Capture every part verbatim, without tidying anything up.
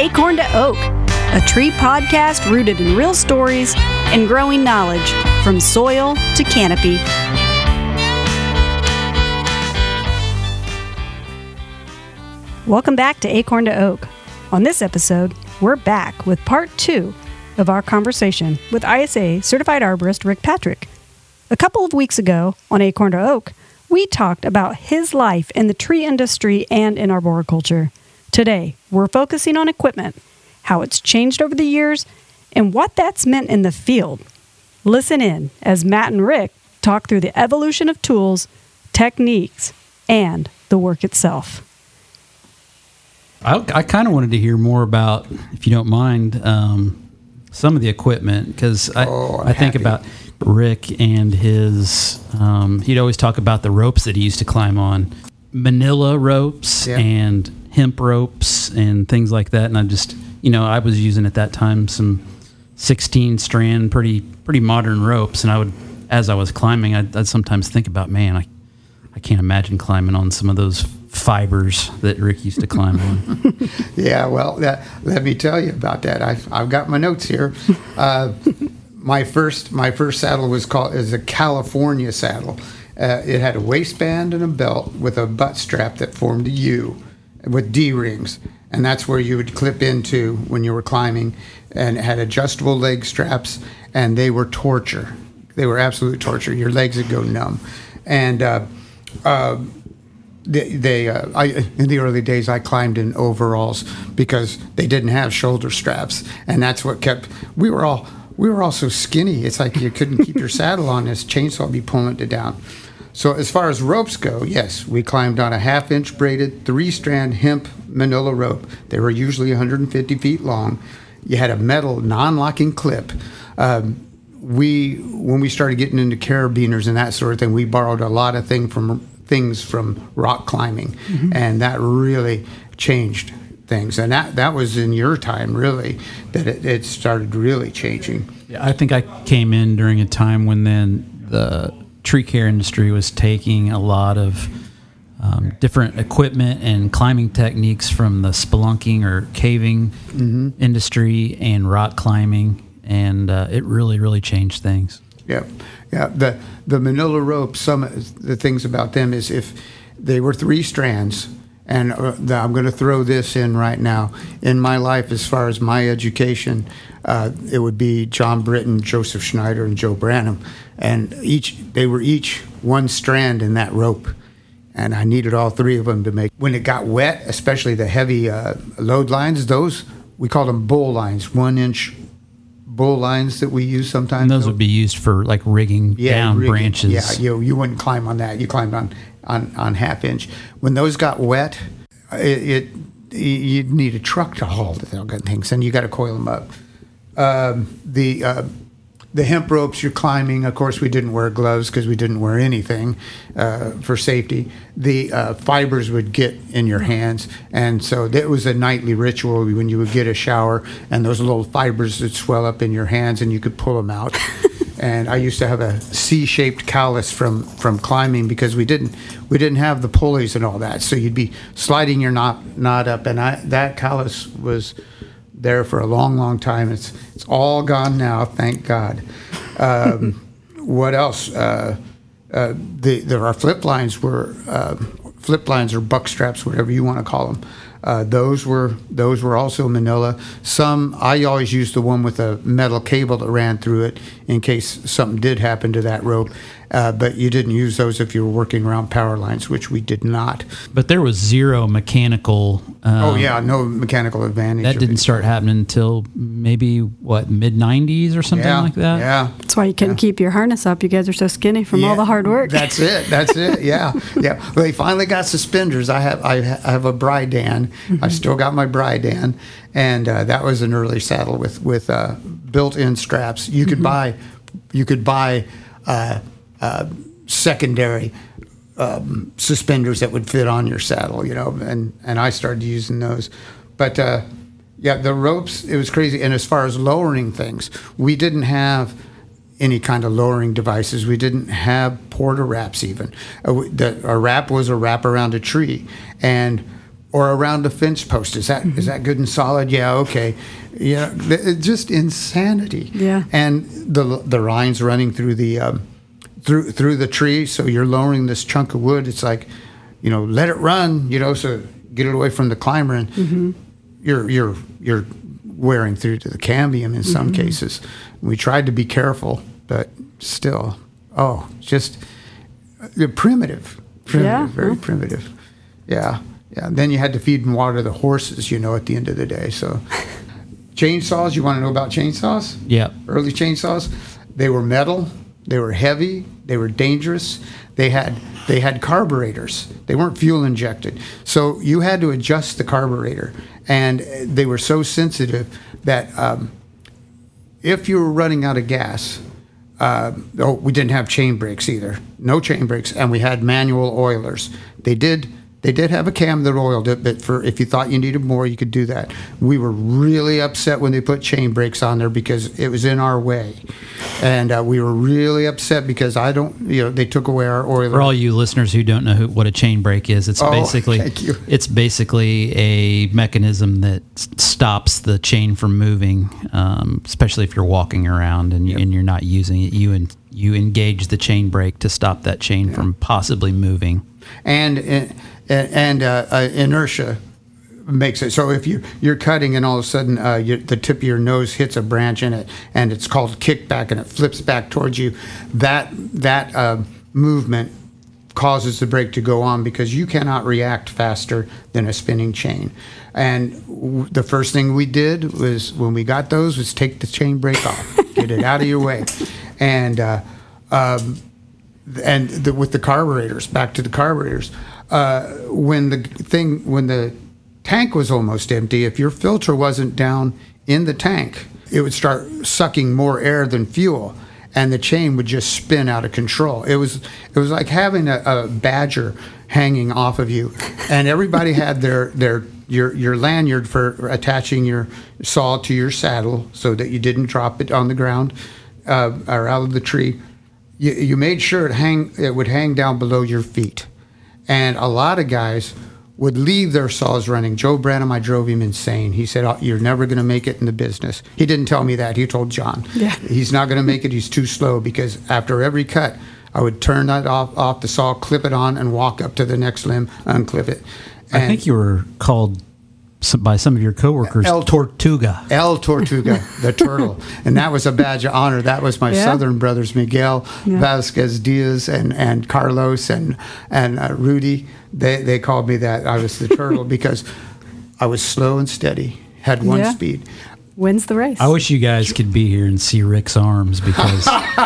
Acorn to Oak, a tree podcast rooted in real stories and growing knowledge from soil to canopy. Welcome back to Acorn to Oak. On this episode, we're back with part two of our conversation with I S A Certified Arborist Rick Patrick. A couple of weeks ago on Acorn to Oak, we talked about his life in the tree industry and in arboriculture. Today, we're focusing on equipment, how it's changed over the years, and what that's meant in the field. Listen in as Matt and Rick talk through the evolution of tools, techniques, and the work itself. I, I kind of wanted to hear more about, if you don't mind, um, some of the equipment, because I, oh, I think happy. about Rick and his, um, he'd always talk about the ropes that he used to climb on, manila ropes Yeah. and hemp ropes and things like that. And I just, you know, I was using at that time some sixteen strand, pretty pretty modern ropes. And I would, as I was climbing, I'd, I'd sometimes think about, man, I, I can't imagine climbing on some of those fibers that Rick used to climb on. Yeah, well, that, let me tell you about that. I've, I've got my notes here. Uh, my first my first saddle was called is a California saddle. Uh, it had a waistband and a belt with a butt strap that formed a U with D-rings, and that's where you would clip into when you were climbing, and it had adjustable leg straps, and they were torture. They were absolute torture. Your legs would go numb. And uh, uh, They, they uh, I, in the early days, I climbed in overalls because they didn't have shoulder straps, and that's what kept. We were all we were all so skinny. It's like you couldn't keep your saddle on. This chainsaw would be pulling it down. So as far as ropes go, yes, we climbed on a half-inch braided three-strand hemp manila rope. They were usually one hundred fifty feet long. You had a metal non-locking clip. Um, we when we started getting into carabiners and that sort of thing, we borrowed a lot of things from. things from rock climbing, mm-hmm. and that really changed things. And that, that was in your time, really, that it, it started really changing. Yeah, I think I came in during a time when then the tree care industry was taking a lot of um, different equipment and climbing techniques from the spelunking or caving mm-hmm. industry and rock climbing, and uh, it really, really changed things. Yeah, yeah. The the manila rope. Some the things about them is if they were three strands, and uh, the, I'm going to throw this in right now. In my life, as far as my education, uh, it would be John Britton, Joseph Schneider, and Joe Branham, and each they were each one strand in that rope, and I needed all three of them to make. When it got wet, especially the heavy uh, load lines, those we called them bull lines, one inch. Bull lines that we use sometimes. And those would be used for like rigging yeah, down rigging. branches. Yeah, you you wouldn't climb on that. You climbed on, on, on half inch. When those got wet, it, it you'd need a truck to haul the things, and you got to coil them up. Um, the uh, the hemp ropes you're climbing, of course, we didn't wear gloves because we didn't wear anything uh, for safety. The uh, fibers would get in your hands, and so it was a nightly ritual when you would get a shower, and those little fibers would swell up in your hands, and you could pull them out. And I used to have a C-shaped callus from, from climbing because we didn't we didn't have the pulleys and all that, so you'd be sliding your knot knot up, and I, that callus was there for a long, long time. It's it's all gone now, thank God. Um, what else? Uh, uh, the there our flip lines were uh, flip lines or buck straps, whatever you want to call them. Uh, those were those were also manila. Some I always used the one with a metal cable that ran through it in case something did happen to that rope. Uh, but you didn't use those if you were working around power lines, which we did not. But there was zero mechanical. Um, oh yeah, no mechanical advantage. That didn't start happening until maybe what mid nineties or something yeah, like that. Yeah, That's why you couldn't yeah. keep your harness up. You guys are so skinny from yeah, all the hard work. That's it. That's it. Yeah, yeah. Well, they finally got suspenders. I have I have a Brydan. Mm-hmm. I've still got my Brydan, and uh, that was an early saddle with with uh, built-in straps. You could mm-hmm. buy, you could buy. Uh, uh, secondary um, suspenders that would fit on your saddle, you know, and, and I started using those. But, uh, yeah, the ropes, it was crazy. And as far as lowering things, we didn't have any kind of lowering devices. We didn't have porta wraps even. Uh, we, the, a wrap was a wrap around a tree. And or around a fence post. Is that mm-hmm. is that good and solid? Yeah, okay. Yeah, it's just insanity. Yeah. And the the lines running through the um, through through the tree, so you're lowering this chunk of wood. It's like, you know, let it run, you know, so get it away from the climber, and mm-hmm. you're you're you're wearing through to the cambium in some mm-hmm. cases. We tried to be careful, but still, oh, just uh, primitive, primitive, yeah. very yeah. primitive. Yeah, yeah. Then you had to feed and water the horses, you know, at the end of the day. So, chainsaws. You want to know about chainsaws? Yeah. Early chainsaws. They were metal. They were heavy. They were dangerous. They had they had carburetors. They weren't fuel injected, so you had to adjust the carburetor, and they were so sensitive that um, if you were running out of gas, uh, oh, we didn't have chain brakes either. No chain brakes, and we had manual oilers. They did. They did have a cam that oiled it, but for if you thought you needed more, you could do that. We were really upset when they put chain brakes on there because it was in our way, and uh, we were really upset because I don't, you know, they took away our oiler. For all you listeners who don't know who, what a chain brake is, it's oh, basically thank you. it's basically a mechanism that s- stops the chain from moving, um, especially if you're walking around and, Yep. and you're not using it. You and you engage the chain brake to stop that chain Yeah. from possibly moving. and and, and uh, uh, inertia makes it so if you you're cutting and all of a sudden uh, you, the tip of your nose hits a branch in it, and it's called kickback, and it flips back towards you. That that uh, movement causes the brake to go on because you cannot react faster than a spinning chain. And w- the first thing we did was when we got those was take the chain brake off, get it out of your way, and. Uh, um, And the, with the carburetors, back to the carburetors, uh, when the thing, when the tank was almost empty, if your filter wasn't down in the tank, it would start sucking more air than fuel, and the chain would just spin out of control. It was it was like having a, a badger hanging off of you, and everybody had their their your your lanyard for attaching your saw to your saddle so that you didn't drop it on the ground uh, or out of the tree. You, you made sure it hang it would hang down below your feet, and a lot of guys would leave their saws running. Joe Branham, I drove him insane. He said, oh, "You're never going to make it in the business." He didn't tell me that. He told John, Yeah. he's not going to make it. He's too slow, because after every cut, I would turn that off off the saw, clip it on, and walk up to the next limb, unclip it. And I think you were called some, by some of your coworkers El Tortuga. El Tortuga, the turtle. And that was a badge of honor. That was my Yeah. Southern brothers, Miguel Yeah. Vasquez Diaz and, and Carlos and, and uh, Rudy. They, they called me that. I was the turtle because I was slow and steady, had one Yeah. speed. Wins the race. I wish you guys could be here and see Rick's arms, because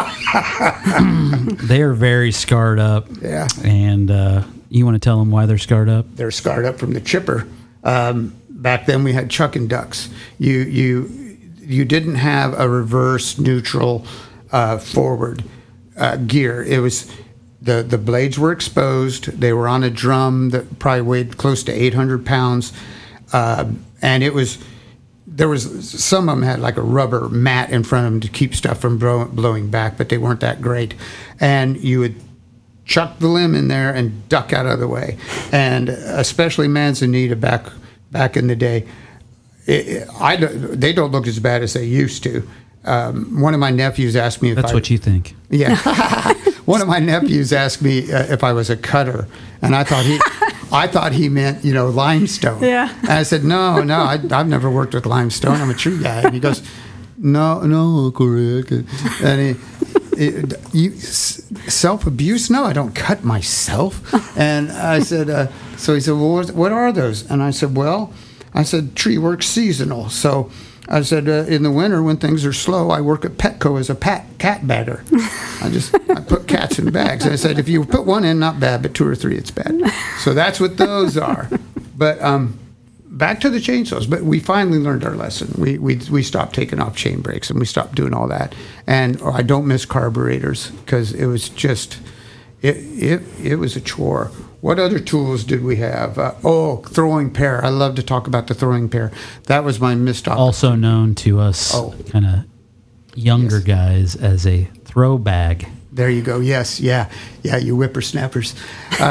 they are very scarred up. Yeah. And uh, you want to tell them why they're scarred up? They're scarred up from the chipper. Um, back then we had chuck and ducks. You you you didn't have a reverse neutral uh, forward uh, gear. It was the the blades were exposed. They were on a drum that probably weighed close to eight hundred pounds, uh, and it was there was some of them had like a rubber mat in front of them to keep stuff from blow, blowing back, but they weren't that great. And you would chuck the limb in there and duck out of the way. And especially Manzanita back back in the day, it, it, I don't, they don't look as bad as they used to. Um, one of my nephews asked me if That's I, what you think. Yeah. One of my nephews asked me uh, if I was a cutter, and I thought he, I thought he meant, you know, limestone. Yeah. And I said, no, no, I, I've never worked with limestone. I'm a tree guy. And he goes, no, no, Uncle Rick. And he, it, you self abuse? No, I don't cut myself. And I said, uh, so he said, well, what, what are those? And I said, well, I said, tree work's seasonal. So I said, uh, in the winter when things are slow, I work at Petco as a pat, cat bagger. I just I put cats in bags. And I said, if you put one in, not bad, but two or three, it's bad. So that's what those are. But um, back to the chainsaws. But we finally learned our lesson. We we we stopped taking off chain brakes, and we stopped doing all that. And oh, I don't miss carburetors, because it was just it it it was a chore. What other tools did we have? Uh, oh, throwing pair. I love to talk about the throwing pair. That was my missed opportunity. Also known to us Oh. kind of younger Yes. guys as a throw bag. There you go. Yes, yeah, yeah. You whippersnappers. Uh,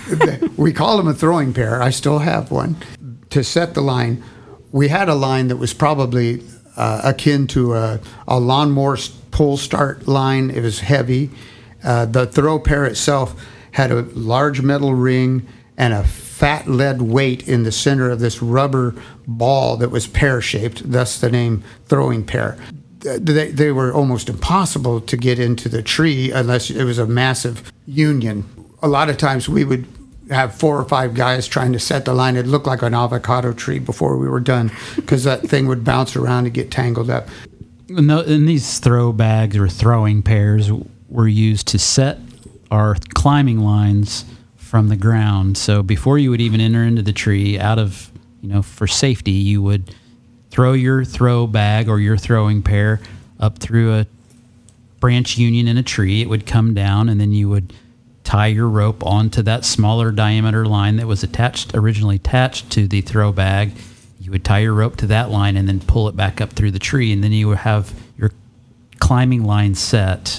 we called them a throwing pair. I still have one. To set the line, we had a line that was probably uh, akin to a, a lawnmower pull start line. It was heavy. Uh, the throw pair itself had a large metal ring and a fat lead weight in the center of this rubber ball that was pear-shaped, thus the name throwing pair. They, they were almost impossible to get into the tree unless it was a massive union. A lot of times we would have four or five guys trying to set the line. It looked like an avocado tree before we were done because that thing would bounce around and get tangled up. And, the, and these throw bags or throwing pairs were used to set our climbing lines from the ground. So before you would even enter into the tree, out of, you know, for safety, you would throw your throw bag or your throwing pair up through a branch union in a tree. It would come down, and then you would tie your rope onto that smaller diameter line that was attached, originally attached to the throw bag. You would tie your rope to that line and then pull it back up through the tree, and then you would have your climbing line set.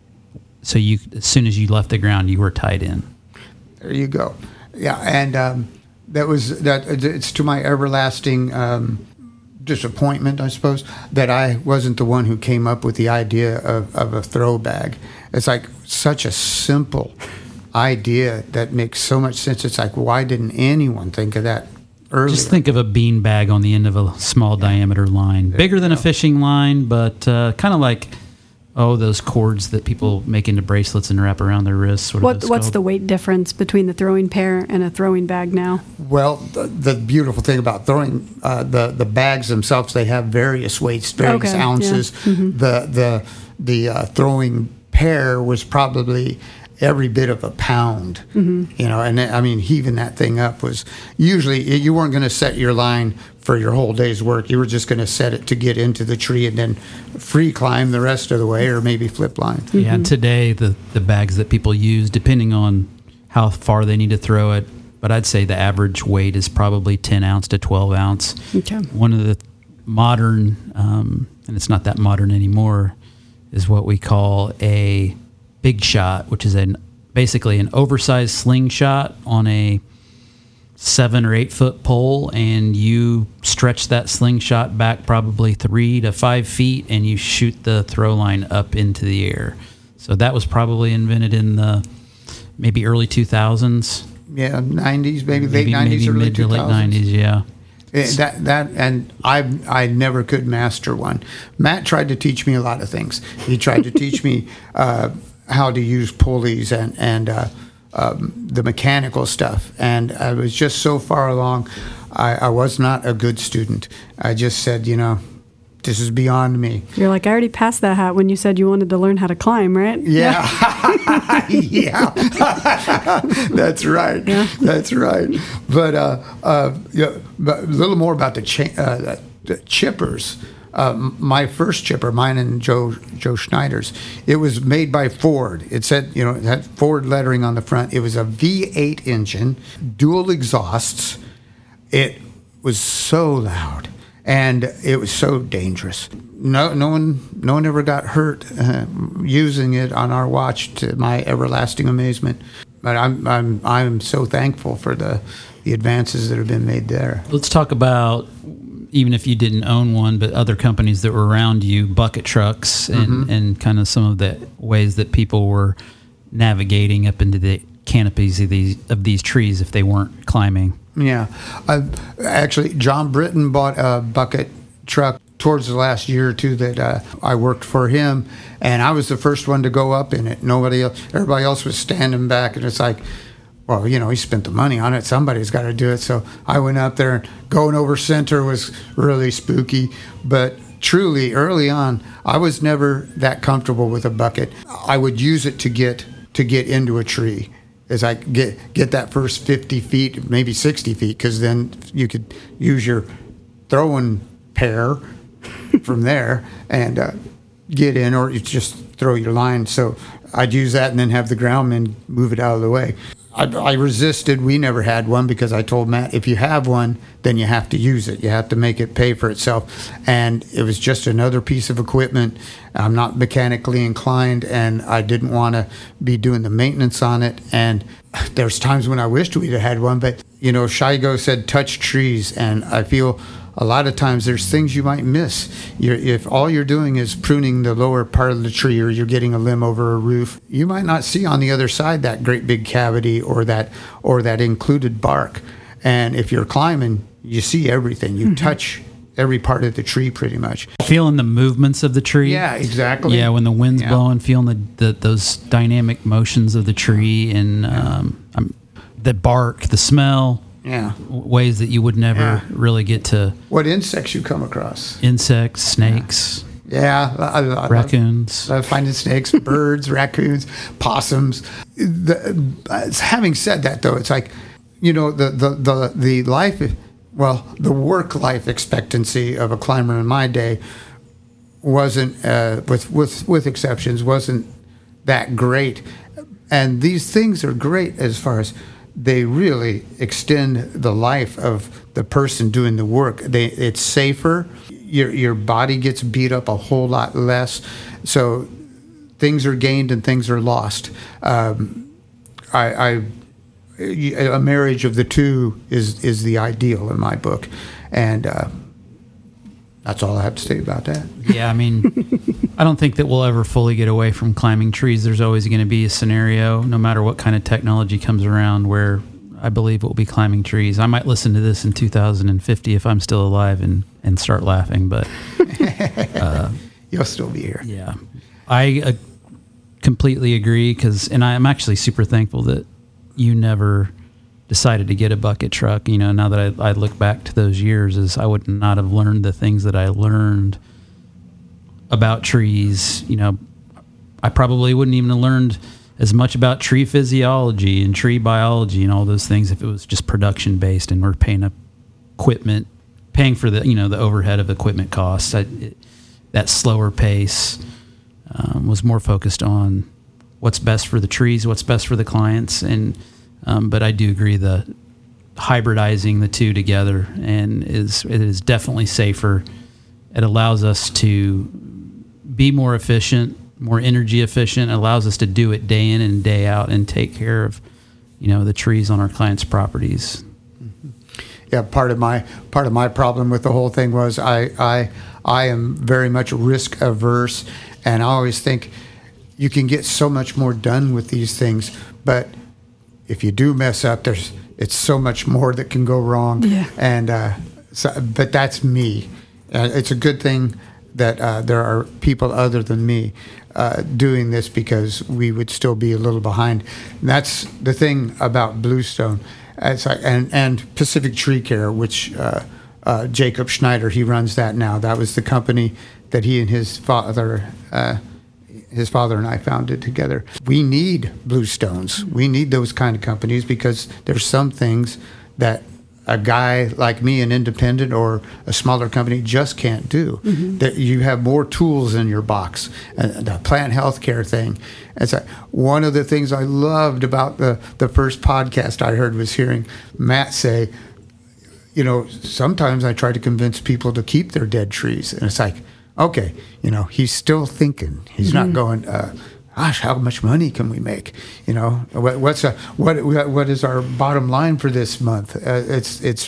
So you, as soon as you left the ground, you were tied in. There you go. Yeah, and um, that was that. It's to my everlasting um, disappointment, I suppose, that I wasn't the one who came up with the idea of, of a throw bag. It's like such a simple idea that makes so much sense. It's like, why didn't anyone think of that earlier? Just think of a bean bag on the end of a small yeah. diameter line, bigger than a fishing line, but uh, kind of like. Oh, those cords that people make into bracelets and wrap around their wrists. What, what What's called? The weight difference between the throwing pair and a throwing bag now? Well, the, the beautiful thing about throwing uh, the the bags themselves, they have various weights, various okay, ounces. Yeah. Mm-hmm. The the the uh, throwing pair was probably every bit of a pound, mm-hmm. you know, and I mean, heaving that thing up was usually you weren't going to set your line for your whole day's work. You were just going to set it to get into the tree and then free climb the rest of the way, or maybe flip line. Mm-hmm. Yeah, and today the, the bags that people use, depending on how far they need to throw it, but I'd say the average weight is probably ten ounce to twelve ounce. Okay. One of the modern, um, and it's not that modern anymore, is what we call a big shot, which is an basically an oversized slingshot on a seven or eight foot pole, and you stretch that slingshot back probably three to five feet, and you shoot the throw line up into the air. So that was probably invented in the maybe early two thousands. Yeah, nineties, maybe, maybe late nineties, maybe early mid to two thousands. late nineties, yeah. It, that that and I I never could master one. Matt tried to teach me a lot of things. He tried to teach me uh, how to use pulleys and and uh, um, the mechanical stuff. And I was just so far along. I, I was not a good student. I just said, you know, this is beyond me. You're like, I already passed that hat when you said you wanted to learn how to climb, right? Yeah. Yeah. That's right. Yeah. That's right. But, uh, uh, yeah, but a little more about the, cha- uh, the chippers. Uh, my first chipper, mine and Joe Joe Schneider's, it was made by Ford. It said, you know, it had Ford lettering on the front. It was a V eight engine, dual exhausts. It was so loud. And it was so dangerous. No, no one, no one ever got hurt uh, using it on our watch, to my everlasting amazement. But I'm, I'm, I'm so thankful for the, the advances that have been made there. Let's talk about, even if you didn't own one, but other companies that were around you, bucket trucks, and, mm-hmm. and kind of some of the ways that people were navigating up into the canopies of these of these trees if they weren't climbing. Yeah. Uh, actually, John Britton bought a bucket truck towards the last year or two that uh, I worked for him, and I was the first one to go up in it. Nobody else, everybody else was standing back, and it's like, well, you know, he spent the money on it. Somebody's got to do it. So I went up there, and going over center was really spooky. But truly, early on, I was never that comfortable with a bucket. I would use it to get to get into a tree. As I get get that first fifty feet, maybe sixty feet, because then you could use your throwing pair from there and uh, get in, or you just throw your line. So I'd use that and then have the groundmen move it out of the way. I, I resisted. We never had one because I told Matt, if you have one, then you have to use it. You have to make it pay for itself. And it was just another piece of equipment. I'm not mechanically inclined, and I didn't want to be doing the maintenance on it. And there's times when I wished we'd have had one, but, you know, Shigo said touch trees, and I feel a lot of times there's things you might miss. You're, if all you're doing is pruning the lower part of the tree, or you're getting a limb over a roof, you might not see on the other side that great big cavity or that or that included bark. And if you're climbing, you see everything. You mm-hmm. touch every part of the tree pretty much. Feeling the movements of the tree. Yeah, exactly. Yeah, when the wind's yeah. blowing, feeling the, the those dynamic motions of the tree, and um, um, the bark, the smell. Yeah. Ways that you would never yeah. really get to. What insects you come across? Insects, snakes. Yeah. I, I, raccoons. I love finding snakes, birds, raccoons, possums. The, uh, having said that, though, it's like, you know, the, the, the, the life, well, the work life expectancy of a climber in my day wasn't, uh, with, with, with exceptions, wasn't that great. And these things are great as far as they really extend the life of the person doing the work. They, it's safer. Your your body gets beat up a whole lot less. So things are gained and things are lost. Um, I, I a marriage of the two is is the ideal in my book, and uh, that's all I have to say about that. Yeah, I mean, I don't think that we'll ever fully get away from climbing trees. There's always going to be a scenario, no matter what kind of technology comes around, where I believe we'll be climbing trees. I might listen to this in two thousand fifty if I'm still alive and, and start laughing, but... Uh, You'll still be here. Yeah. I uh, completely agree, because, and I'm actually super thankful that you never decided to get a bucket truck. You know, now that I, I look back to those years, is I would not have learned the things that I learned about trees. You know, I probably wouldn't even have learned as much about tree physiology and tree biology and all those things if it was just production based and we're paying equipment, paying for the, you know, the overhead of equipment costs. I, it, that slower pace um, was more focused on what's best for the trees, what's best for the clients. And, um, but I do agree that hybridizing the two together and is, it is definitely safer. It allows us to be more efficient, more energy efficient. It allows us to do it day in and day out and take care of, you know, the trees on our clients' properties. Yeah, part of my part of my problem with the whole thing was I I I am very much risk averse, and I always think you can get so much more done with these things, but if you do mess up, there's it's so much more that can go wrong. Yeah. And uh, so, but that's me. Uh, it's a good thing that uh, there are people other than me uh, doing this, because we would still be a little behind. And that's the thing about Bluestone. It's like, and, and Pacific Tree Care, which uh, uh, Jacob Schneider, he runs that now. That was the company that he and his father, uh, his father and I founded together. We need Bluestones. We need those kind of companies, because there's some things that a guy like me, an independent or a smaller company, just can't do. Mm-hmm. That you have more tools in your box. And the plant healthcare thing. It's like one of the things I loved about the, the first podcast I heard was hearing Matt say, you know, sometimes I try to convince people to keep their dead trees. And it's like, okay, you know, he's still thinking. He's mm-hmm. not going, uh, gosh, how much money can we make? You know, what, what's a, what what is our bottom line for this month? Uh, it's it's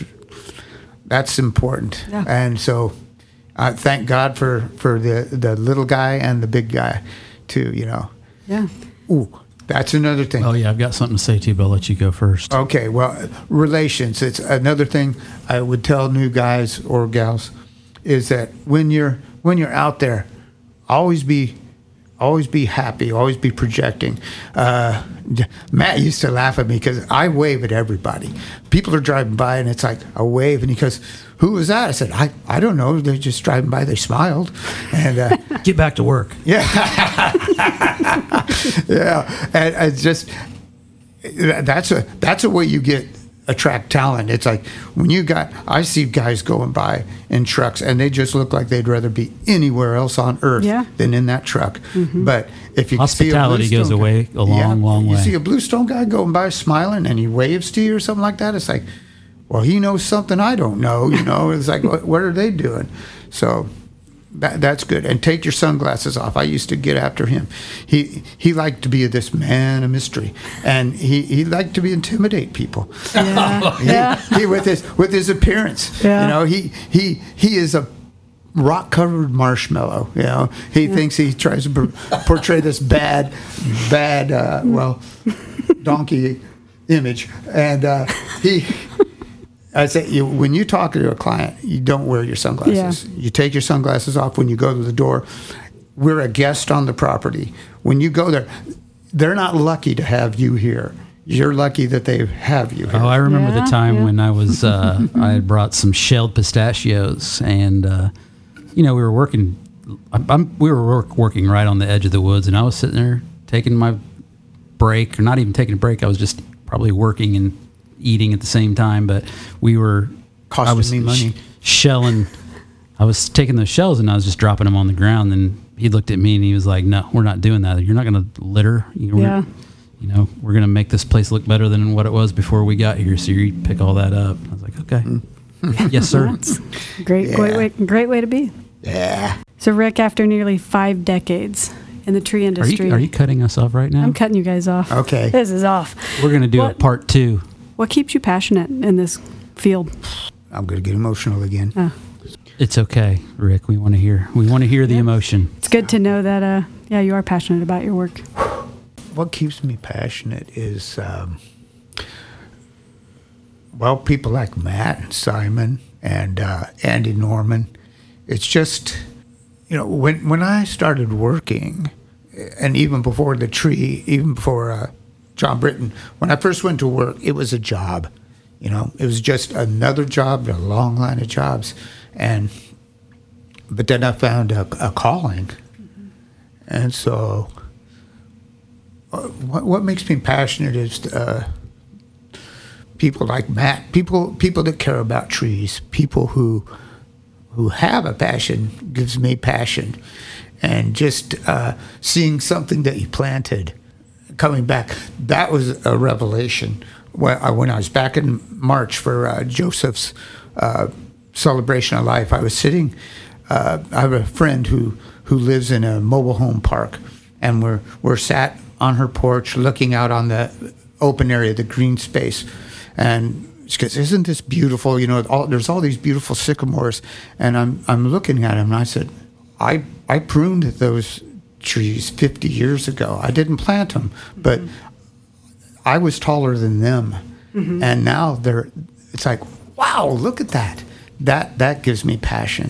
that's important, yeah. And so, uh, thank God for, for the, the little guy and the big guy, too. You know. Yeah. Ooh, that's another thing. Oh yeah, I've got something to say too, but I'll let you go first. Okay, well, relations. It's another thing I would tell new guys or gals is that when you're when you're out there, always be. Always be happy. Always be projecting. Uh, Matt used to laugh at me because I wave at everybody. People are driving by, and it's like a wave, and he goes, "Who was that?" I said, "I, I don't know. They're just driving by. They smiled." And uh, get back to work. Yeah, yeah. And it's just that's a that's a way you get attract talent. It's like when you got, I see guys going by in trucks and they just look like they'd rather be anywhere else on earth yeah. than in that truck. Mm-hmm. But if you Hospitality see a goes Bluestone away guy, a long, yeah, long you way. see a Bluestone guy going by smiling and he waves to you or something like that. It's like, well, he knows something I don't know. You know, it's like, what, what are they doing? So that that's good. And take your sunglasses off. I used to get after him. He he liked to be this man of mystery, and he, he liked to be intimidate people. Yeah. he, yeah. he with his with his appearance. Yeah. You know, he he he is a rock covered marshmallow. You know, he yeah. thinks he tries to por- portray this bad bad uh, well donkey image, and uh, he. I say, you, when you talk to a client, you don't wear your sunglasses. Yeah. You take your sunglasses off when you go to the door. We're a guest on the property. When you go there, they're not lucky to have you here. You're lucky that they have you here. Oh, I remember yeah, the time yeah. when I was, uh, I had brought some shelled pistachios, and, uh, you know, we were working, I'm, I'm, we were work, working right on the edge of the woods, and I was sitting there taking my break, or not even taking a break. I was just probably working and eating at the same time, but we were costing I was me money sh- shelling I was taking those shells and I was just dropping them on the ground, and he looked at me and he was like, no, we're not doing that. You're not going to litter. You know, yeah. you know, we're going to make this place look better than what it was before we got here, so you pick all that up. I was like, okay. Yes, sir. That's great, Yeah. great way, great way to be. Yeah. So Rick, after nearly five decades in the tree Are industry, you, are you cutting us off right now? I'm cutting you guys off. Okay. This is off. We're going to do What- a part two. What keeps you passionate in this field? I'm going to get emotional again. Oh. It's okay, Rick. We want to hear. We want to hear the Yeah. emotion. It's good to know that, uh, yeah, you are passionate about your work. What keeps me passionate is, um, well, people like Matt and Simon and uh, Andy Norman. It's just, you know, when when I started working, and even before the tree, even before uh, John Britton, when I first went to work, it was a job. You know, it was just another job, a long line of jobs, and but then I found a, a calling, mm-hmm. and so uh, what what makes me passionate is uh, people like Matt, people people that care about trees, people who who have a passion gives me passion, and just uh, seeing something that you planted coming back, that was a revelation. When I, when I was back in March for uh, Joseph's uh, celebration of life, I was sitting. Uh, I have a friend who, who lives in a mobile home park, and we're we're sat on her porch looking out on the open area, the green space, and she goes, "Isn't this beautiful? You know, all, there's all these beautiful sycamores." And I'm I'm looking at them, and I said, "I I pruned those trees fifty years ago. I didn't plant them, but." Mm-hmm. I was taller than them, mm-hmm. and now they're. It's like, wow! Look at that. That that gives me passion.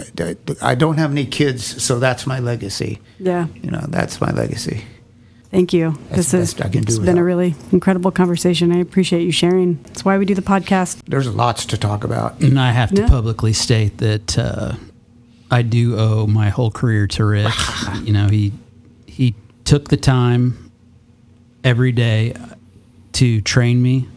I don't have any kids, so that's my legacy. Yeah, you know, that's my legacy. Thank you. That's this the is. best I can do It's been without. a really incredible conversation. I appreciate you sharing. That's why we do the podcast. There's lots to talk about. And I have to Yeah. publicly state that uh, I do owe my whole career to Rick. You know, he he took the time every day to train me.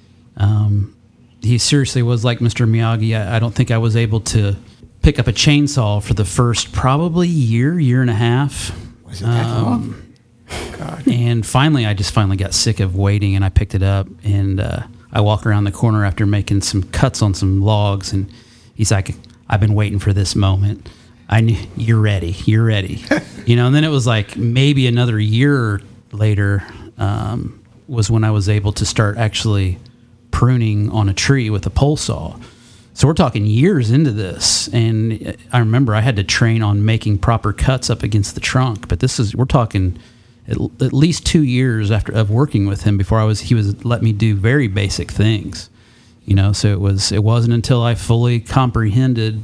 Um, he seriously was like Mister Miyagi. I, I don't think I was able to pick up a chainsaw for the first probably year, year and a half. Was it that Um, long? God. And finally, I just finally got sick of waiting, and I picked it up, and uh, I walk around the corner after making some cuts on some logs, and he's like, "I've been waiting for this moment. I knew you're ready. You're ready." You know. And then it was like maybe another year later um, was when I was able to start actually pruning on a tree with a pole saw. So we're talking years into this, and I remember I had to train on making proper cuts up against the trunk. But this is we're talking at, at least two years after of working with him before I was he was let me do very basic things, you know. So it was it wasn't until I fully comprehended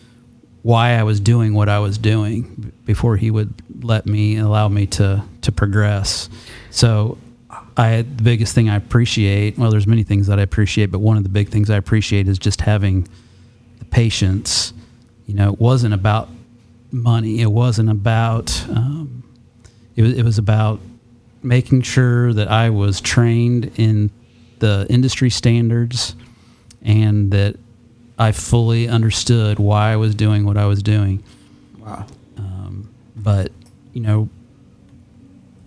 why I was doing what I was doing before he would let me allow me to to progress. So I, the biggest thing I appreciate, well, there's many things that I appreciate, but one of the big things I appreciate is just having the patience. You know, it wasn't about money. It wasn't about, um, it was, it was about making sure that I was trained in the industry standards and that I fully understood why I was doing what I was doing. Wow. Um, but, you know,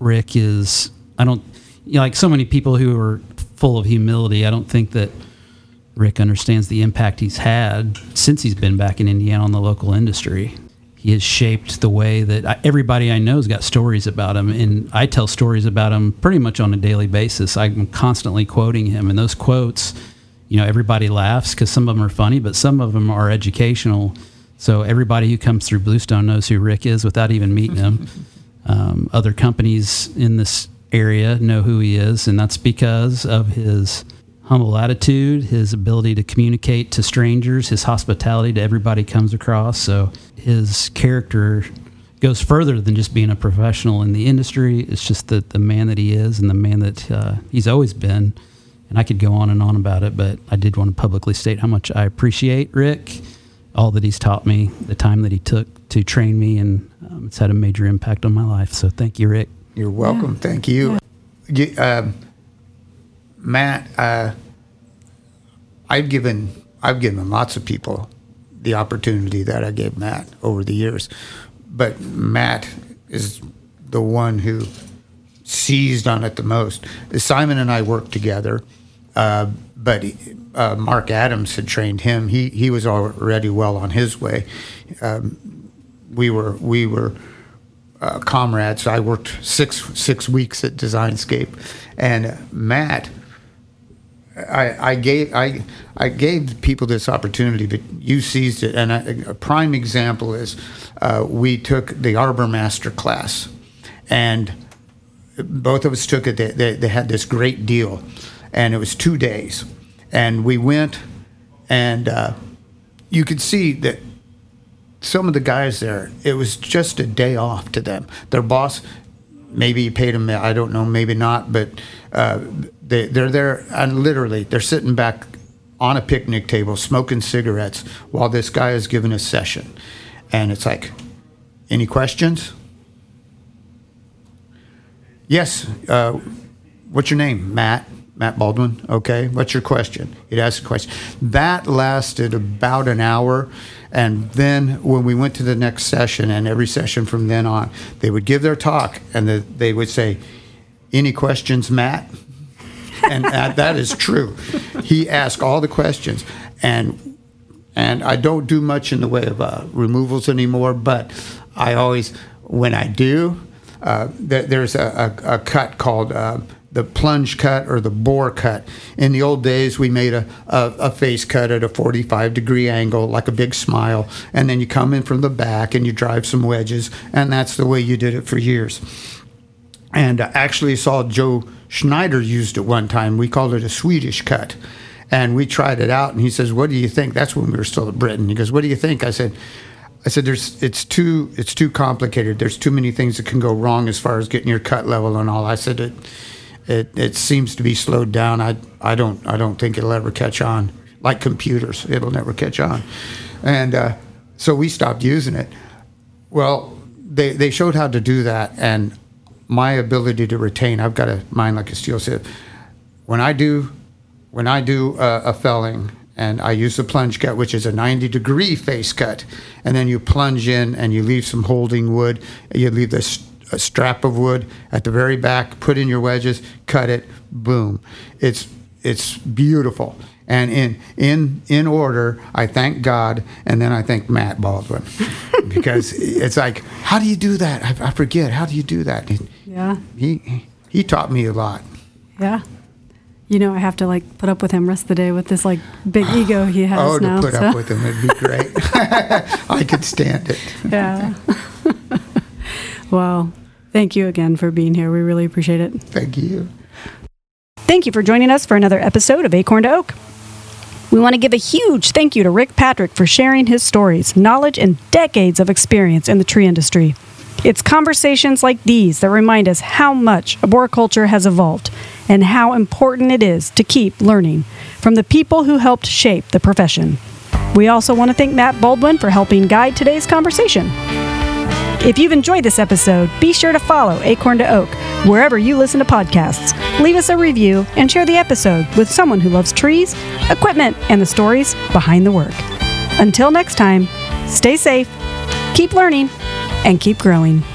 Rick is, I don't, you know, like so many people who are full of humility, I don't think that Rick understands the impact he's had since he's been back in Indiana on the local industry. He has shaped the way that I, everybody I know has got stories about him, and I tell stories about him pretty much on a daily basis. I'm constantly quoting him, and those quotes, you know, everybody laughs because some of them are funny, but some of them are educational. So everybody who comes through Bluestone knows who Rick is without even meeting him. Um, other companies in this area know who he is, and that's because of his humble attitude, his ability to communicate to strangers, his hospitality to everybody comes across. So his character goes further than just being a professional in the industry. It's just the, the man that he is and the man that uh, he's always been. And I could go on and on about it, but I did want to publicly state how much I appreciate Rick, all that he's taught me, the time that he took to train me, and um, it's had a major impact on my life. So thank you, Rick. You're welcome. Yeah. Thank you. Yeah. you uh, Matt, uh, I've given I've given lots of people the opportunity that I gave Matt over the years, but Matt is the one who seized on it the most. Simon and I worked together, uh, but uh, Mark Adams had trained him. He he was already well on his way. Um, we were we were uh, comrades. I worked six six weeks at Designscape, and Matt. I, I gave I I gave people this opportunity, but you seized it. And I, a prime example is uh, we took the Arbor Master class, and both of us took it. They, they, they had this great deal, and it was two days, and we went, and uh, you could see that some of the guys there, it was just a day off to them. Their boss, maybe he paid them, I don't know, maybe not, but. Uh, They, they're there, and literally, they're sitting back on a picnic table smoking cigarettes while this guy is giving a session. And it's like, any questions? Yes. Uh, what's your name? Matt. Matt Baldwin. Okay. What's your question? He'd ask a question. That lasted about an hour. And then when we went to the next session, and every session from then on, they would give their talk, and the, they would say, any questions, Matt? And that, that is true. He asked all the questions, and and I don't do much in the way of uh, removals anymore. But I always, when I do, uh, th- there's a, a, a cut called uh, the plunge cut or the bore cut. In the old days, we made a, a, a face cut at a forty-five degree angle, like a big smile, and then you come in from the back and you drive some wedges, and that's the way you did it for years. And I actually saw Joe Schneider used it one time. We called it a Swedish cut. And we tried it out, and he says, what do you think? That's when we were still at Britain. He goes, what do you think? I said, I said, there's it's too it's too complicated. There's too many things that can go wrong as far as getting your cut level and all. I said it it, it seems to be slowed down. I I don't I don't think it'll ever catch on. Like computers, it'll never catch on. And uh, so we stopped using it. Well, they they showed how to do that, and my ability to retain, I've got a mind like a steel sieve. When I do, when I do a, a felling, and I use the plunge cut, which is a ninety degree face cut, and then you plunge in and you leave some holding wood, you leave this a strap of wood at the very back, put in your wedges, cut it, boom. It's it's beautiful. And in in in order, I thank God, and then I thank Matt Baldwin, because it's like, how do you do that? I, I forget. How do you do that? Yeah. He he taught me a lot. Yeah. You know, I have to like put up with him rest of the day with this like big ego he has oh, now. Oh, to put so. up with him would be great. I could stand it. Yeah. Well, thank you again for being here. We really appreciate it. Thank you. Thank you for joining us for another episode of Acorn to Oak. We want to give a huge thank you to Rick Patrick for sharing his stories, knowledge, and decades of experience in the tree industry. It's conversations like these that remind us how much arboriculture has evolved and how important it is to keep learning from the people who helped shape the profession. We also want to thank Matt Baldwin for helping guide today's conversation. If you've enjoyed this episode, be sure to follow Acorn to Oak wherever you listen to podcasts. Leave us a review and share the episode with someone who loves trees, equipment, and the stories behind the work. Until next time, stay safe, keep learning, and keep growing.